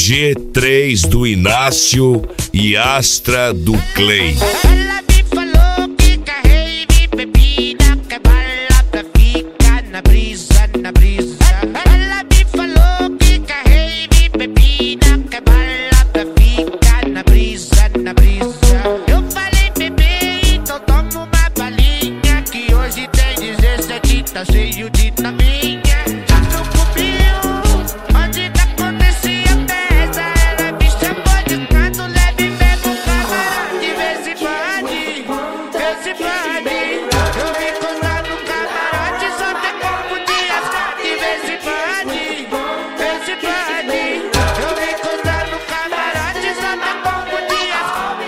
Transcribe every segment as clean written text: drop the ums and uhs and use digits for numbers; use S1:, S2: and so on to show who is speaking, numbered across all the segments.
S1: G3 do Inácio e Astra do Clay.
S2: Ela me falou que carrei bebida, que bala pra ficar na brisa, na brisa. Ela me falou que carrei bebida, que bala pra ficar na brisa, na brisa. Eu falei, bebê, então toma uma balinha, que hoje tem 17, tá cheio de taminha. No cubinho, onde que acontecia a festa, ela me chamou de canto, leve mesmo camarote. Vê se pode, vê se pode. Eu vim contar no camarote, só tem como de asfalto. Vê se pode, vê se pode. Eu vim contar no camarote, só tem como de asfalto.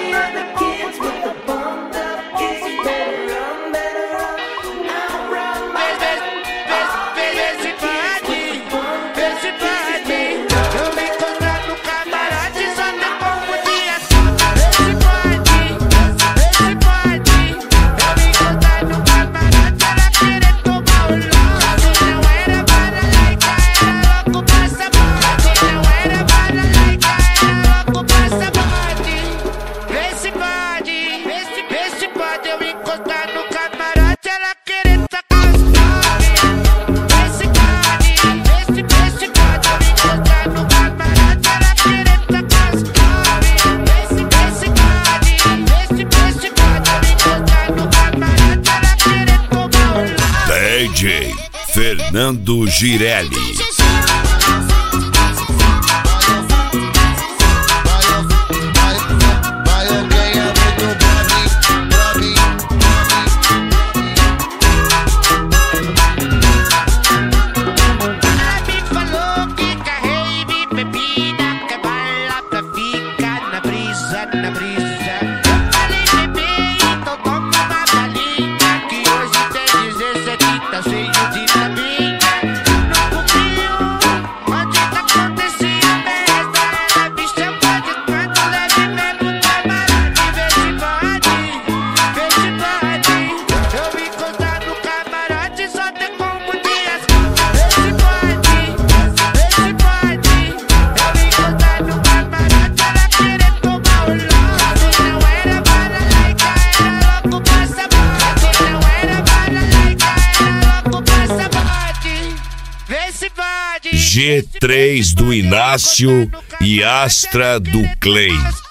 S1: DJ Fernando Girelli.
S2: Na brisa, eu falei, bebê, então toma uma balinha, que hoje tem 17, tá cheio de taminha. No cubinho, onde que acontecia a festa, ela me chamou de canto, leve mesmo camarote. Vê se pode, vê se pode. Eu vim contar no camarote, só tem como de asfalto. Vê se pode, vê se pode. Eu vim contar no camarote, ela querendo tomar o lote. Não era bala laica, era louco passaporte. Não era bala laica, era louco passaporte. Vê se pode.
S1: G3 do Inácio e Astra do Clay.